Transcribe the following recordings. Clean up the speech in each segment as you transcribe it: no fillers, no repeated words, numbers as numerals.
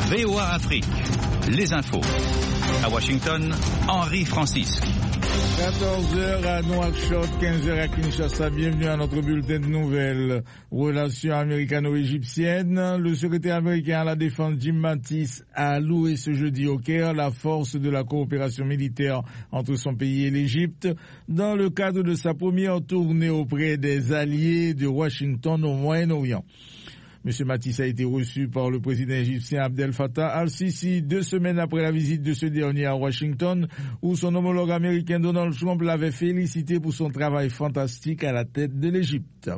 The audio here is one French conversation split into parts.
VOA Afrique, les infos. À Washington, Henri Francisque. 14h à Nouakchott, 15h à Kinshasa. Bienvenue à notre bulletin de nouvelles. Relations américano-égyptiennes. Le secrétaire américain à la défense Jim Mattis a loué ce jeudi au Caire la force de la coopération militaire entre son pays et l'Égypte dans le cadre de sa première tournée auprès des alliés de Washington au Moyen-Orient. M. Mattis a été reçu par le président égyptien Abdel Fattah al-Sisi 2 semaines après la visite de ce dernier à Washington, où son homologue américain Donald Trump l'avait félicité pour son travail fantastique à la tête de l'Égypte.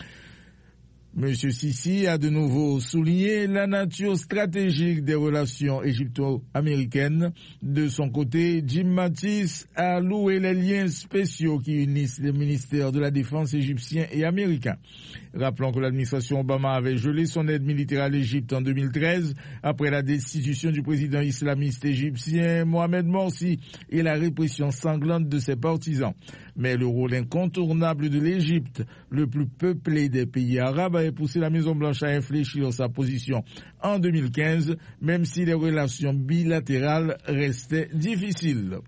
M. Sisi a de nouveau souligné la nature stratégique des relations égypto-américaines. De son côté, Jim Mattis a loué les liens spéciaux qui unissent les ministères de la Défense égyptien et américain. Rappelons que l'administration Obama avait gelé son aide militaire à l'Égypte en 2013 après la destitution du président islamiste égyptien Mohamed Morsi et la répression sanglante de ses partisans. Mais le rôle incontournable de l'Égypte, le plus peuplé des pays arabes, avait poussé la Maison-Blanche à infléchir sa position en 2015, même si les relations bilatérales restaient difficiles.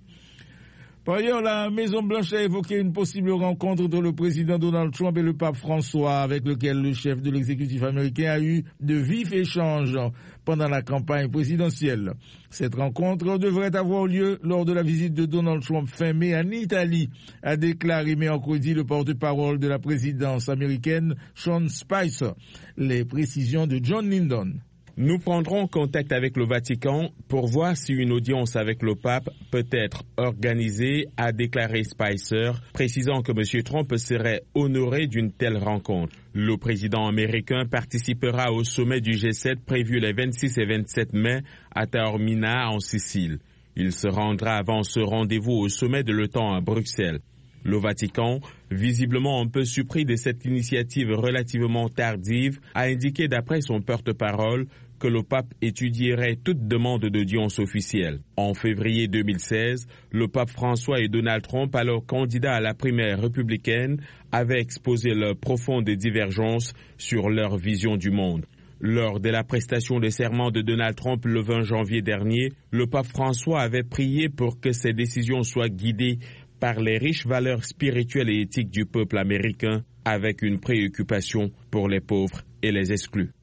Par ailleurs, la Maison-Blanche a évoqué une possible rencontre entre le président Donald Trump et le pape François, avec lequel le chef de l'exécutif américain a eu de vifs échanges pendant la campagne présidentielle. Cette rencontre devrait avoir lieu lors de la visite de Donald Trump fin mai en Italie, a déclaré mercredi le porte-parole de la présidence américaine, Sean Spicer. Les précisions de John Lyndon. Nous prendrons contact avec le Vatican pour voir si une audience avec le pape peut être organisée, a déclaré Spicer, précisant que M. Trump serait honoré d'une telle rencontre. Le président américain participera au sommet du G7 prévu les 26 et 27 mai à Taormina en Sicile. Il se rendra avant ce rendez-vous au sommet de l'OTAN à Bruxelles. Le Vatican, visiblement un peu surpris de cette initiative relativement tardive, a indiqué d'après son porte-parole que le pape étudierait toute demande d'audience officielle. En février 2016, le pape François et Donald Trump, alors candidats à la primaire républicaine, avaient exposé leurs profondes divergences sur leur vision du monde. Lors de la prestation de serment de Donald Trump le 20 janvier dernier, le pape François avait prié pour que ses décisions soient guidées par les riches valeurs spirituelles et éthiques du peuple américain, avec une préoccupation pour les pauvres et les exclus.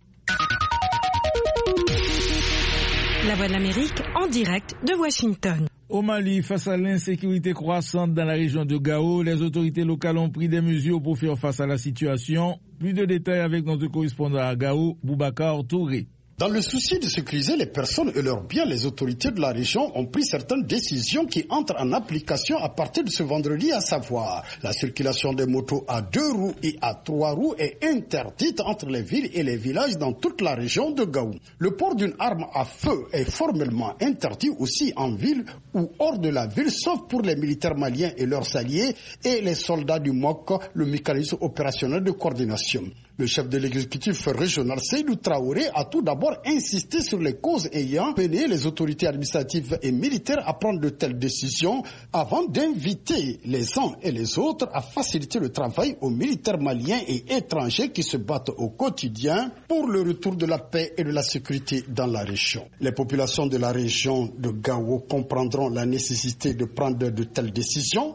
La Voix de l'Amérique en direct de Washington. Au Mali, face à l'insécurité croissante dans la région de Gao, les autorités locales ont pris des mesures pour faire face à la situation. Plus de détails avec notre correspondant à Gao, Boubacar Touré. Dans le souci de sécuriser les personnes et leurs biens, les autorités de la région ont pris certaines décisions qui entrent en application à partir de ce vendredi, à savoir la circulation des motos à 2 roues et à 3 roues est interdite entre les villes et les villages dans toute la région de Gao. Le port d'une arme à feu est formellement interdit aussi en ville ou hors de la ville, sauf pour les militaires maliens et leurs alliés et les soldats du MOC, le mécanisme opérationnel de coordination. Le chef de l'exécutif régional, Seydou Traoré, a tout d'abord insisté sur les causes ayant peiné les autorités administratives et militaires à prendre de telles décisions avant d'inviter les uns et les autres à faciliter le travail aux militaires maliens et étrangers qui se battent au quotidien pour le retour de la paix et de la sécurité dans la région. Les populations de la région de Gao comprendront la nécessité de prendre de telles décisions.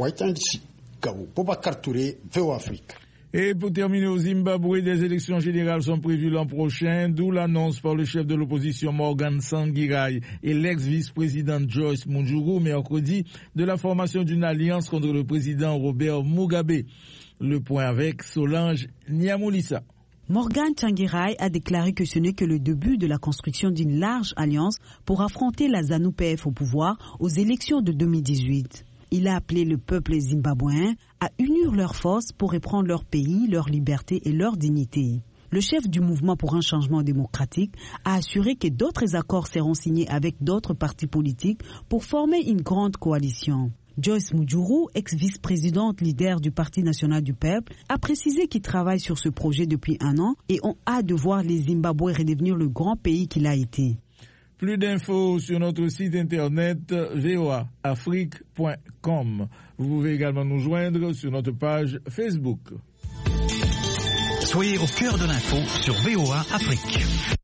Gao, Boubacar Touré, VOA Afrique. Et pour terminer, au Zimbabwe, des élections générales sont prévues l'an prochain, d'où l'annonce par le chef de l'opposition Morgan Tsvangirai et l'ex-vice-président Joyce Mujuru mercredi de la formation d'une alliance contre le président Robert Mugabe. Le point avec Solange Nyamulisa. Morgan Tsvangirai a déclaré que ce n'est que le début de la construction d'une large alliance pour affronter la ZANU-PF au pouvoir aux élections de 2018. Il a appelé le peuple zimbabwéen à unir leurs forces pour reprendre leur pays, leur liberté et leur dignité. Le chef du mouvement pour un changement démocratique a assuré que d'autres accords seront signés avec d'autres partis politiques pour former une grande coalition. Joyce Mujuru, ex-vice-présidente leader du Parti national du peuple, a précisé qu'il travaille sur ce projet depuis 1 an et ont hâte de voir les Zimbabwe redevenir le grand pays qu'il a été. Plus d'infos sur notre site internet voaafrique.com. Vous pouvez également nous joindre sur notre page Facebook. Soyez au cœur de l'info sur VOA Afrique.